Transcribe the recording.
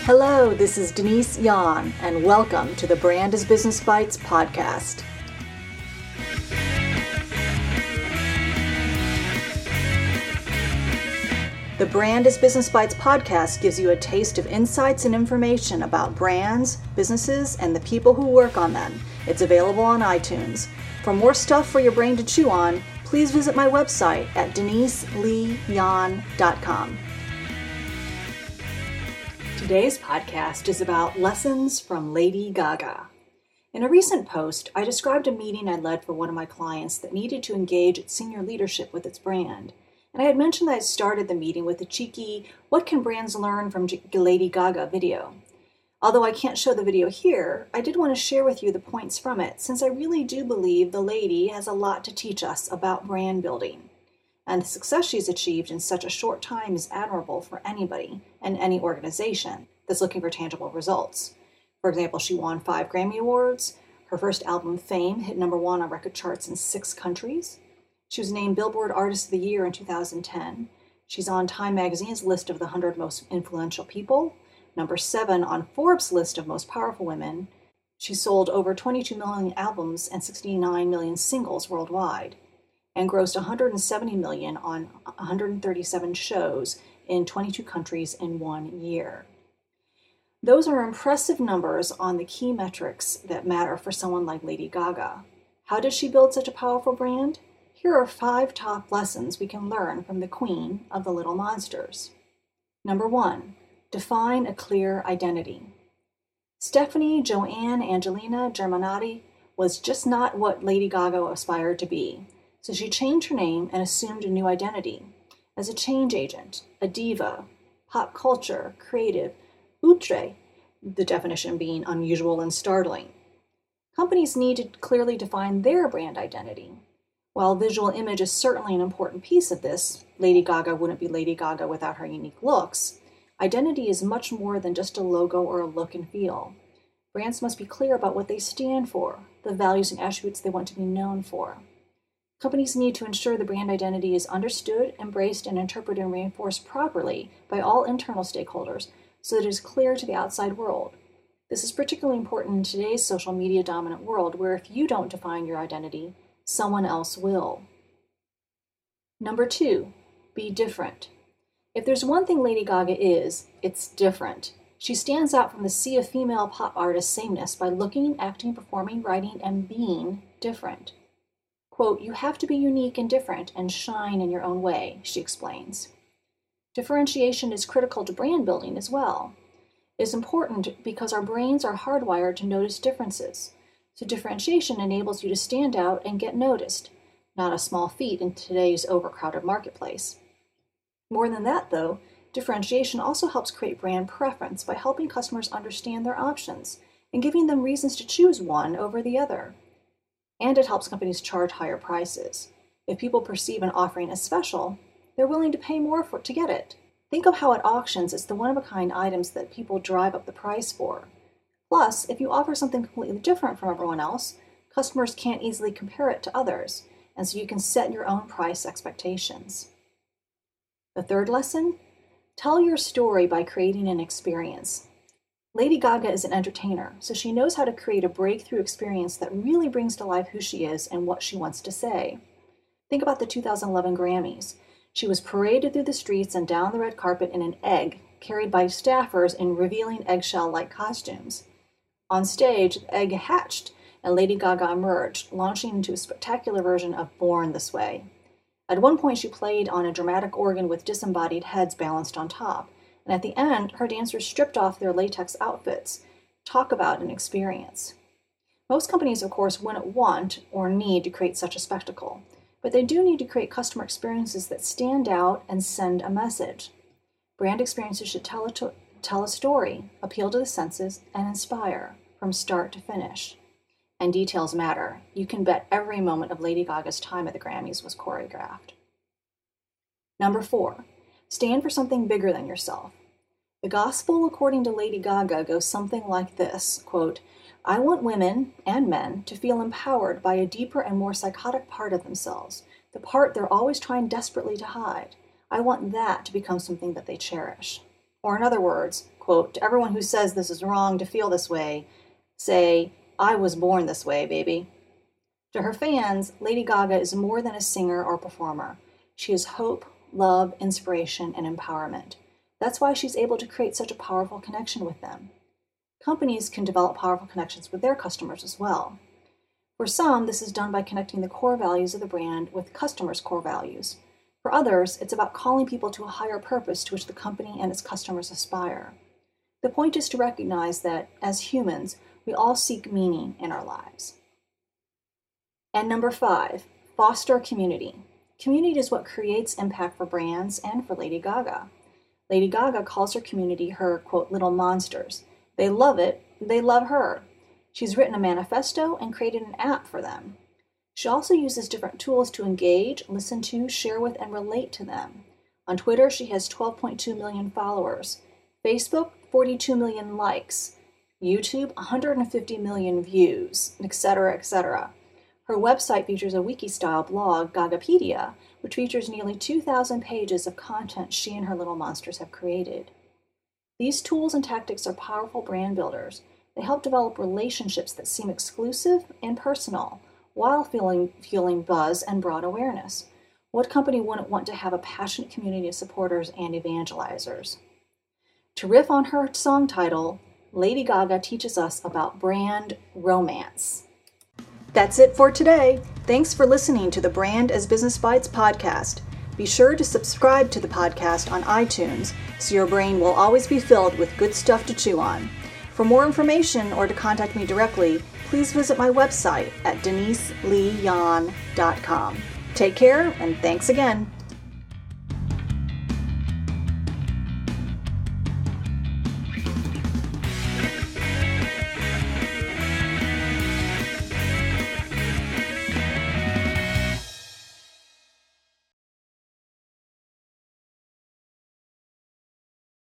Hello, this is Denise Yan, and welcome to the Brand is Business Bites podcast. The Brand is Business Bites podcast gives you a taste of insights and information about brands, businesses, and the people who work on them. It's available on iTunes. For more stuff for your brain to chew on, please visit my website at deniseleeyan.com. Today's podcast is about lessons from Lady Gaga. In a recent post, I described a meeting I led for one of my clients that needed to engage its senior leadership with its brand. And I had mentioned that I started the meeting with a cheeky, "What can brands learn from Lady Gaga" video. Although I can't show the video here, I did want to share with you the points from it, since I really do believe the lady has a lot to teach us about brand building. And the success she's achieved in such a short time is admirable for anybody and any organization that's looking for tangible results. For example, she won 5 Grammy Awards. Her first album, Fame, hit #1 on record charts in 6 countries. She was named Billboard Artist of the Year in 2010. She's on Time Magazine's list of the 100 most influential people, #7 on Forbes' list of most powerful women. She sold over 22 million albums and 69 million singles worldwide, and grossed $170 million on 137 shows in 22 countries in 1 year. Those are impressive numbers on the key metrics that matter for someone like Lady Gaga. How did she build such a powerful brand? Here are 5 top lessons we can learn from the queen of the little monsters. 1, define a clear identity. Stephanie Joanne Angelina Germanotti was just not what Lady Gaga aspired to be. So she changed her name and assumed a new identity as a change agent, a diva, pop culture, creative, outre, the definition being unusual and startling. Companies need to clearly define their brand identity. While visual image is certainly an important piece of this, Lady Gaga wouldn't be Lady Gaga without her unique looks. Identity is much more than just a logo or a look and feel. Brands must be clear about what they stand for, the values and attributes they want to be known for. Companies need to ensure the brand identity is understood, embraced, and interpreted and reinforced properly by all internal stakeholders so that it is clear to the outside world. This is particularly important in today's social media dominant world, where if you don't define your identity, someone else will. 2, be different. If there's one thing Lady Gaga is, it's different. She stands out from the sea of female pop artist sameness by looking, acting, performing, writing, and being different. Quote, "You have to be unique and different and shine in your own way," she explains. Differentiation is critical to brand building as well. It is important because our brains are hardwired to notice differences. So differentiation enables you to stand out and get noticed, not a small feat in today's overcrowded marketplace. More than that, though, differentiation also helps create brand preference by helping customers understand their options and giving them reasons to choose one over the other. And it helps companies charge higher prices. If people perceive an offering as special, they're willing to pay more to get it. Think of how at auctions it's the one-of-a-kind items that people drive up the price for. Plus, if you offer something completely different from everyone else, customers can't easily compare it to others, and so you can set your own price expectations. The 3rd lesson, tell your story by creating an experience. Lady Gaga is an entertainer, so she knows how to create a breakthrough experience that really brings to life who she is and what she wants to say. Think about the 2011 Grammys. She was paraded through the streets and down the red carpet in an egg, carried by staffers in revealing eggshell-like costumes. On stage, the egg hatched, and Lady Gaga emerged, launching into a spectacular version of Born This Way. At one point, she played on a dramatic organ with disembodied heads balanced on top. And at the end, her dancers stripped off their latex outfits. Talk about an experience. Most companies, of course, wouldn't want or need to create such a spectacle, but they do need to create customer experiences that stand out and send a message. Brand experiences should tell a story, appeal to the senses, and inspire from start to finish. And details matter. You can bet every moment of Lady Gaga's time at the Grammys was choreographed. 4, stand for something bigger than yourself. The gospel, according to Lady Gaga, goes something like this, quote, "I want women and men to feel empowered by a deeper and more psychotic part of themselves, the part they're always trying desperately to hide. I want that to become something that they cherish." Or in other words, quote, to everyone who says this is wrong to feel this way, say, I was born this way, baby. To her fans, Lady Gaga is more than a singer or performer. She is hope, love, inspiration, and empowerment. That's why she's able to create such a powerful connection with them. Companies can develop powerful connections with their customers as well. For some, this is done by connecting the core values of the brand with customers' core values. For others, it's about calling people to a higher purpose to which the company and its customers aspire. The point is to recognize that, as humans, we all seek meaning in our lives. And number 5, foster community. Community is what creates impact for brands and for Lady Gaga. Lady Gaga calls her community her, quote, little monsters. They love it, they love her. She's written a manifesto and created an app for them. She also uses different tools to engage, listen to, share with, and relate to them. On Twitter, she has 12.2 million followers. Facebook, 42 million likes. YouTube, 150 million views, etc., etc. Her website features a wiki-style blog, Gagapedia, which features nearly 2,000 pages of content she and her little monsters have created. These tools and tactics are powerful brand builders. They help develop relationships that seem exclusive and personal, while fueling buzz and broad awareness. What company wouldn't want to have a passionate community of supporters and evangelizers? To riff on her song title, Lady Gaga teaches us about brand romance. That's it for today. Thanks for listening to the Brand as Business Bites podcast. Be sure to subscribe to the podcast on iTunes so your brain will always be filled with good stuff to chew on. For more information or to contact me directly, please visit my website at deniseleeyan.com. Take care and thanks again.